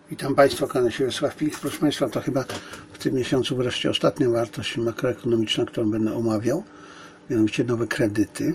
Witam Państwa, kłaniam się Wiesław Pilich. Proszę Państwa, to chyba w tym miesiącu wreszcie ostatnia wartość makroekonomiczna, którą będę omawiał, mianowicie nowe kredyty.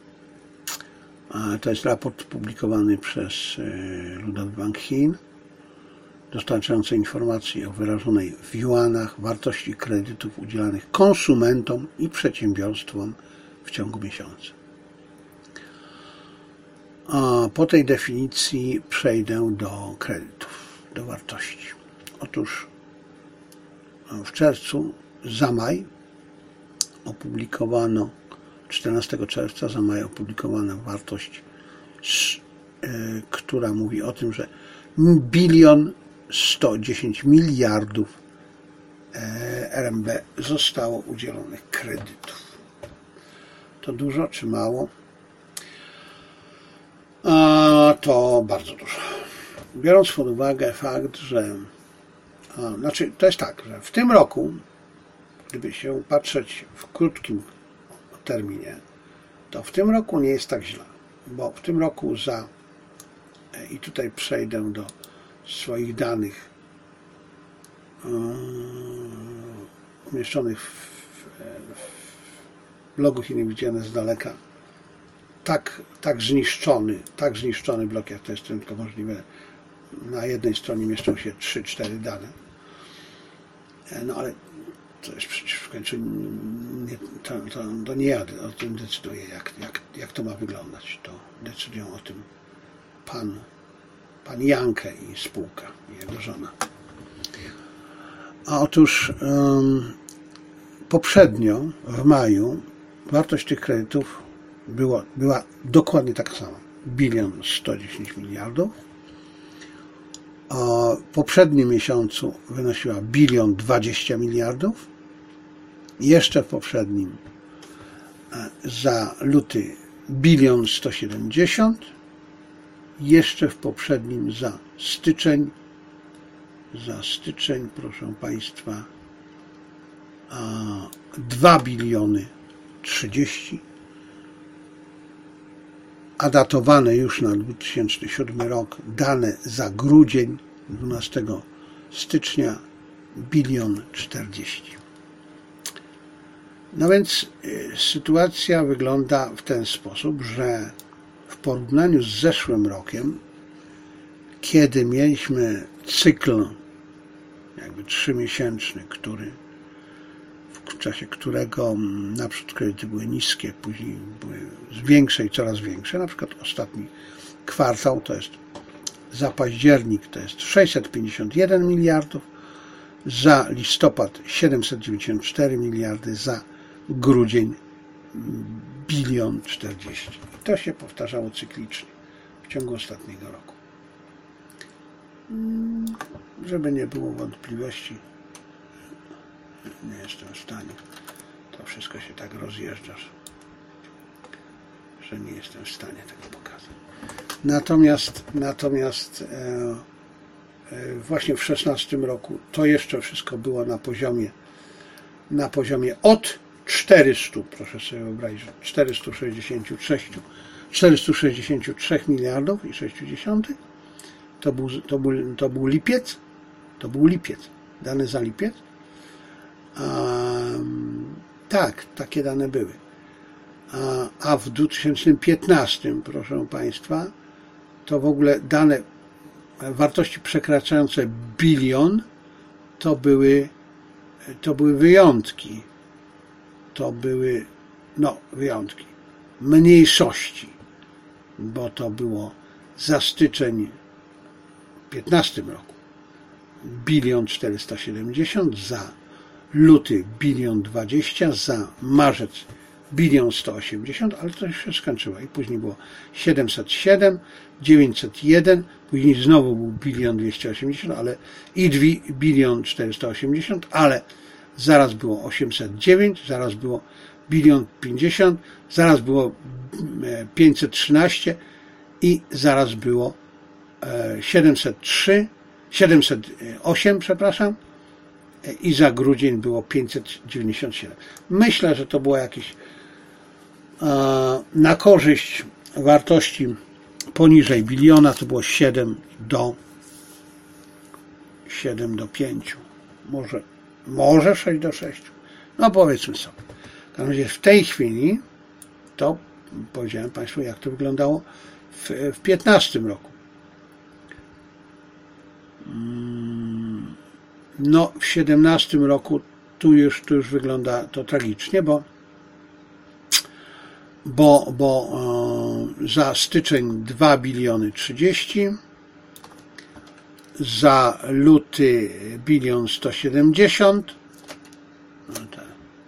To jest raport publikowany przez Ludowy Bank Chin, dostarczający informacji o wyrażonej w juanach wartości kredytów udzielanych konsumentom i przedsiębiorstwom w ciągu miesiąca. A po tej definicji przejdę do kredytów, do wartości. Otóż w czerwcu za maj opublikowano, 14 czerwca za maj opublikowano wartość, która mówi o tym, że 1 110 miliardów RMB zostało udzielonych kredytów. To dużo czy mało? To bardzo dużo. Biorąc pod uwagę fakt, że to jest tak, że w tym roku, gdyby się patrzeć w krótkim terminie, to w tym roku nie jest tak źle, bo w tym roku i tutaj przejdę do swoich danych umieszczonych w blogu Chiny widziane z daleka, tak zniszczony blok, jak to jest tylko możliwe. Na jednej stronie mieszczą się 3-4 dane. No ale to jest przecież w końcu to nie ja o tym decyduję, jak to ma wyglądać. To decydują o tym pan Jankę i spółka, i jego żona. A otóż poprzednio, w maju, wartość tych kredytów była dokładnie taka sama. 1 110 miliardów. A w poprzednim miesiącu wynosiła 1 020 miliardów. Jeszcze w poprzednim za luty 1 170. Jeszcze w poprzednim za styczeń, proszę Państwa, 2 030, a datowane już na 2007 rok dane za grudzień, 12 stycznia 1 040. No więc sytuacja wygląda w ten sposób, że w porównaniu z zeszłym rokiem, kiedy mieliśmy cykl jakby 3-miesięczny, w czasie którego naprzód kredyty były niskie, później były większe i coraz większe. Na przykład ostatni kwartał to jest za październik to jest 651 miliardów, za listopad 794 miliardy, za grudzień 1 040. I to się powtarzało cyklicznie w ciągu ostatniego roku. Żeby nie było wątpliwości, nie jestem w stanie. To wszystko się tak rozjeżdża, że nie jestem w stanie tego pokazać. Natomiast właśnie w 2016 roku to jeszcze wszystko było na poziomie od 400, proszę sobie wyobrazić, 463 miliardów i 60. To był lipiec. To był lipiec. Dane za lipiec. Tak, takie dane były. A w 2015, proszę Państwa, to w ogóle dane wartości przekraczające 1 bilion to były wyjątki. To były wyjątki. Mniejszości, bo to było za styczeń w 2015 roku 1 470, za luty 1 020, za marzec 1 180, ale to się skończyło. I później było 707, 901, później znowu był 1 280, ale i 1 480, ale zaraz było 809, zaraz było 1 050, zaraz było 513 i zaraz było 708, przepraszam, i za grudzień było 597. Myślę, że to było jakieś na korzyść wartości poniżej biliona, to było 7 do 7 do 5, może 6 do 6, no powiedzmy sobie. W każdym razie w tej chwili to powiedziałem Państwu, jak to wyglądało w 15 roku. No w 17 roku tu już wygląda to tragicznie, bo za styczeń 2 biliony 30, za luty 1 170 000 000, no tak.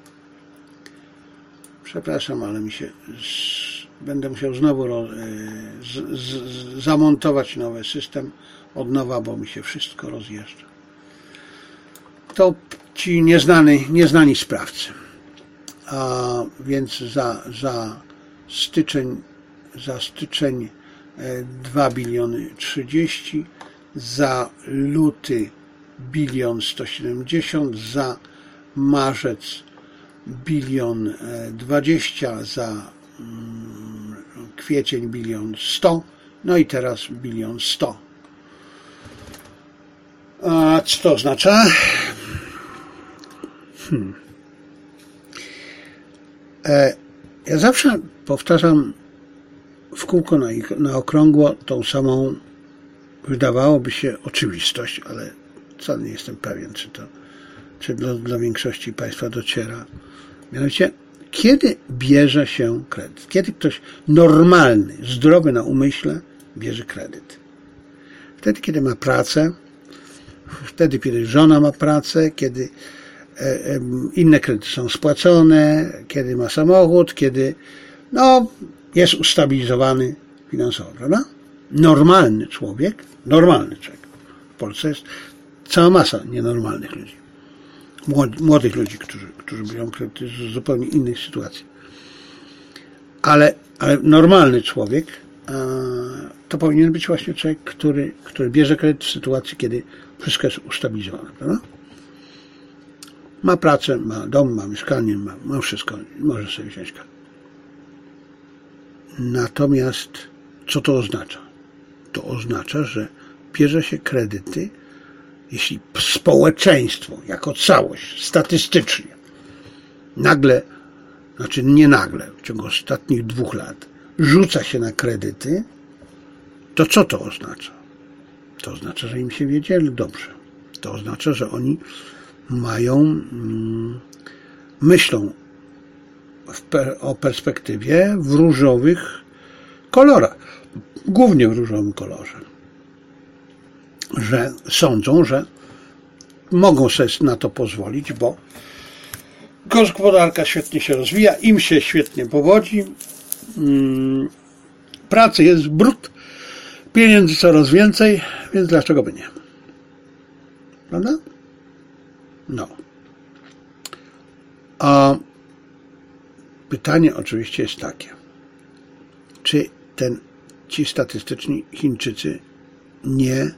Przepraszam, ale będę musiał znowu zamontować nowy system od nowa, bo mi się wszystko rozjeżdża. To ci nieznani sprawcy. A więc za styczeń 2 biliony 30, za luty 1 170 000, za marzec 1 020 000, za kwiecień 1 100 000 000, no i teraz 1 100 000 000. A co to oznacza? Ja zawsze powtarzam w kółko na okrągło tą samą, wydawałoby się, oczywistość, ale wcale nie jestem pewien, czy dla większości Państwa dociera. Mianowicie, kiedy bierze się kredyt? Kiedy ktoś normalny, zdrowy na umyśle bierze kredyt? Wtedy, kiedy ma pracę, wtedy, kiedy żona ma pracę, kiedy inne kredyty są spłacone, kiedy ma samochód, kiedy jest ustabilizowany finansowo, prawda? Normalny człowiek. W Polsce jest cała masa nienormalnych ludzi. Młodych ludzi, którzy biorą kredyty z zupełnie innych sytuacji. Ale normalny człowiek to powinien być właśnie człowiek, który bierze kredyt w sytuacji, kiedy wszystko jest ustabilizowane, prawda? Ma pracę, ma dom, ma mieszkanie, ma wszystko, może sobie wziąć kredyt. Natomiast co to oznacza? To oznacza, że bierze się kredyty, jeśli społeczeństwo jako całość, statystycznie, w ciągu ostatnich 2 lat rzuca się na kredyty, to co to oznacza? To oznacza, że im się wiedzie dobrze. To oznacza, że oni myślą o perspektywie w różowych kolorach, głównie w różowym kolorze, że sądzą, że mogą sobie na to pozwolić, bo gospodarka świetnie się rozwija, im się świetnie powodzi, pracy jest brud, pieniędzy coraz więcej, więc dlaczego by nie? Prawda? No. A pytanie oczywiście jest takie, czy ci statystyczni Chińczycy nie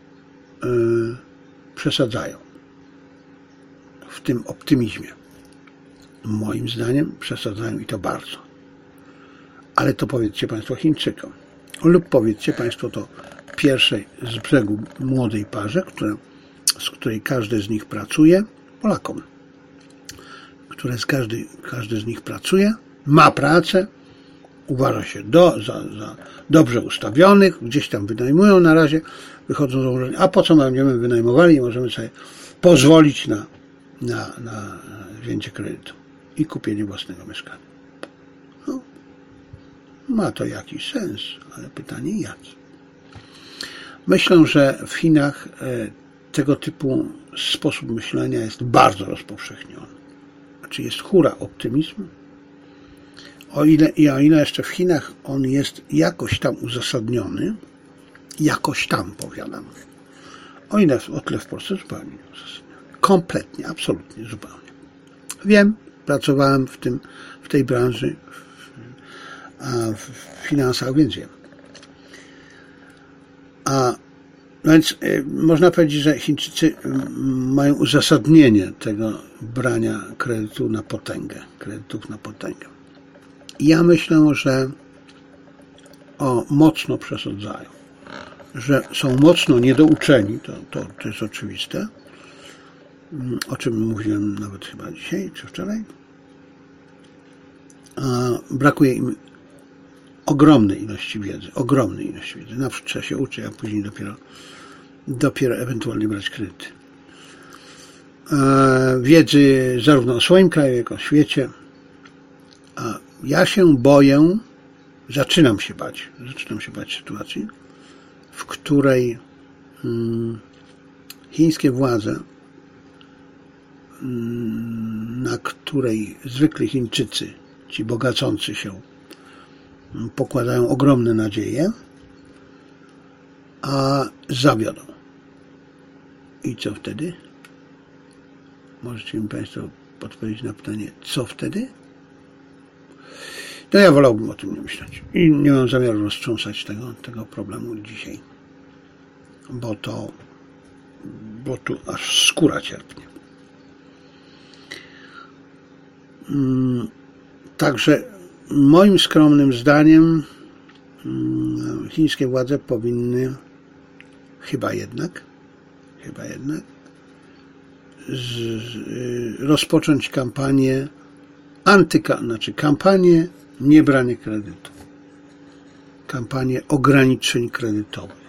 przesadzają w tym optymizmie? Moim zdaniem przesadzają i to bardzo. Ale to powiedzcie Państwo Chińczykom. Lub powiedzcie Państwo to pierwszej z brzegu młodej parze, z której każdy z nich pracuje, Polakom, każdy z nich pracuje, ma pracę, uważa się za dobrze ustawionych, gdzieś tam wynajmują na razie, wychodzą z założenia, a po co będziemy wynajmowali i możemy sobie pozwolić na wzięcie kredytu i kupienie własnego mieszkania. No, ma to jakiś sens, ale pytanie jaki? Myślę, że w Chinach tego typu sposób myślenia jest bardzo rozpowszechniony. Znaczy jest hura optymizm. O ile jeszcze w Chinach on jest jakoś tam uzasadniony, powiadam, o tyle w Polsce zupełnie nieuzasadniony. Kompletnie, absolutnie, zupełnie. Wiem, pracowałem w tej branży, w finansach, więc wiem. Więc można powiedzieć, że Chińczycy mają uzasadnienie tego brania kredytów na potęgę. Ja myślę, że mocno przesadzają. że są mocno niedouczeni, to jest oczywiste, o czym mówiłem nawet chyba dzisiaj czy wczoraj. A brakuje im ogromnej ilości wiedzy. Najpierw trzeba się uczyć, a później dopiero ewentualnie brać kredyty. Wiedzy zarówno o swoim kraju, jak i o świecie. A ja się boję, zaczynam się bać sytuacji, w której chińskie władze, na której zwykli Chińczycy, ci bogacący się, pokładają ogromne nadzieje, a zawiodą. I co wtedy? Możecie mi Państwo odpowiedzieć na pytanie, co wtedy? No ja wolałbym o tym nie myśleć. I nie mam zamiaru roztrząsać tego problemu dzisiaj. Bo tu aż skóra cierpnie. Także moim skromnym zdaniem chińskie władze powinny chyba jednak rozpocząć kampanię kampanię niebrania kredytu, kampanię ograniczeń kredytowych.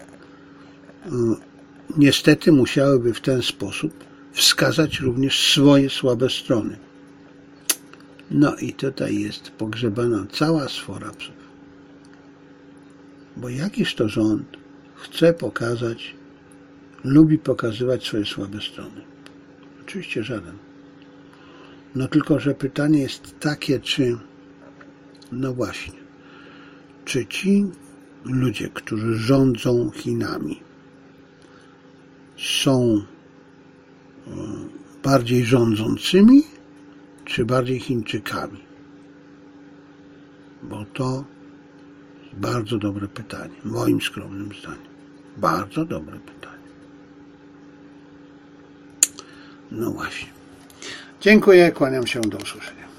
Niestety musiałyby w ten sposób wskazać również swoje słabe strony. No i tutaj jest pogrzebana cała sfora psów. Bo jakiż to rząd lubi pokazywać swoje słabe strony? Oczywiście żaden. No tylko, że pytanie jest takie, czy ci ludzie, którzy rządzą Chinami, są bardziej rządzącymi, czy bardziej Chińczykami? Bo to jest bardzo dobre pytanie, moim skromnym zdaniem. Bardzo dobre pytanie. No właśnie. Dziękuję, kłaniam się, do usłyszenia.